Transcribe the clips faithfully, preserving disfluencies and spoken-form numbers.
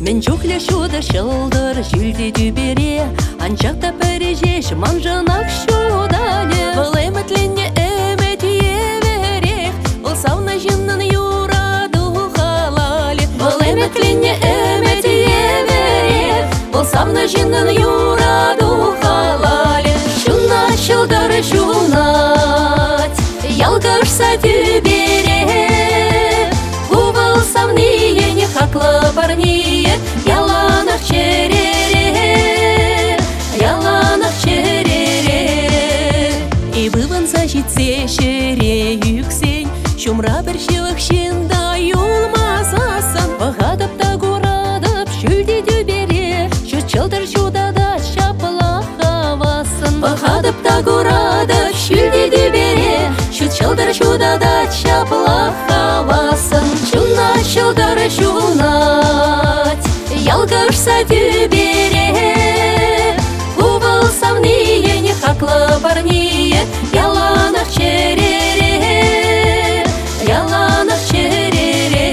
Мен чухля шуда шылдыр жүлде дүбере, анчақта пәрежеш манжанақ шудане. Бұл әмітлене әмет еверек, бұл сауна жынын юраду халали. Бұл әмітлене әмет еверек, бұл сауна жынын юраду халали. Шуна шылдыр шунат, ялгашса дүбере, Кувал савные не хакла парние, яланах черере, яланах черере. И быван зажитсе шере юксень, шумра бір жылық шында юлмасасын. Бағадып та горадып шүлде дүбере, шүтчылдыр шудада шапыла хавасын. Бағадып та горадып шүлде дүбере, шүтчылдыр шудада шапыла хавасын. Шуна шылдыр шунат, ялгашса дүбере, Кувал савные не хакла парние, яланах черере, яланах черере.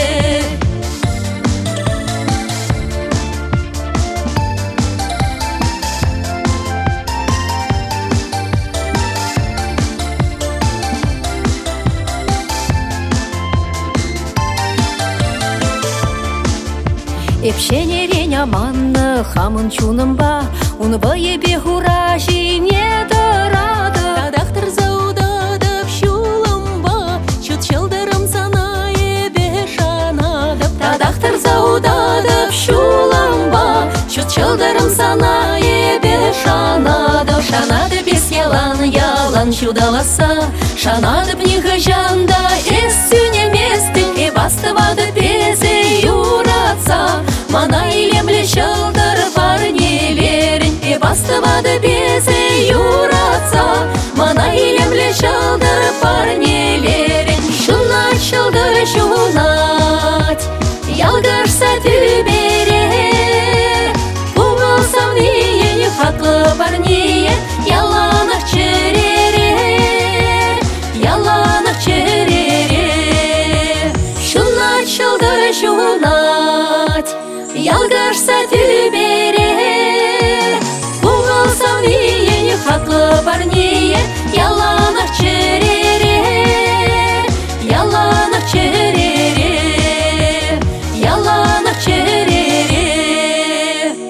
Эпшенерен аманны хамын чунымба, Унба ебе хураши не дырады. Тадақтыр заудадып шулымба, Чут шылдырым сана ебе шанадып. Тадақтыр заудадып шулымба, Чут шылдырым сана ебе шанадып. Шанадып бес ялан, ялан шудаласа, Шанадып ниғы жанда эс сүйнеместің, И бастывады безе юратса, Мана илемле шылдыр парнелерін, И бастывады безе юратса, Мана илемле шылдыр парнелерін. Шунат шылдыр шунат, ялгашса дүбере, Кувал савные не хакла парние, яланах черере, яланах черере. Шунат шылдыр шунат, ялгашса дүбере, Кувал савные не хакла парние, яланах черере, яланах черере, яланах черере.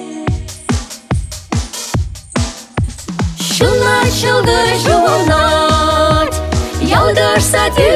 Шунат шылдыр шунат, ялгашса дүбере,